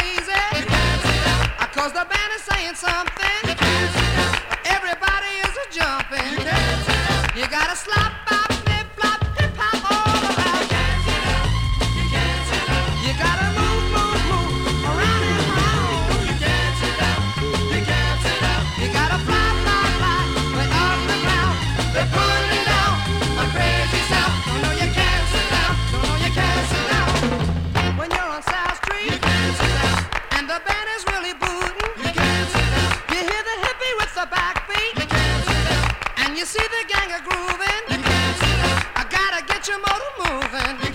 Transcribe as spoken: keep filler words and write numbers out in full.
crazy. Cause the band is saying something. Everybody is a jumping. You gotta slap, bop, flip, flop, hip hop all around. You gotta move, move, move around and around. You gotta fly, fly, fly way off the ground. They're pulling down a crazy sound. Don't know you can't sit down. Don't know you can't sit down. When you're on South Street, you can't sit down. And the band is really booting. You can't sit down. You hear the hippie with the backbeat. You can't sit down. And you see the gang a grooving. You can't sit down. I gotta get your motor moving.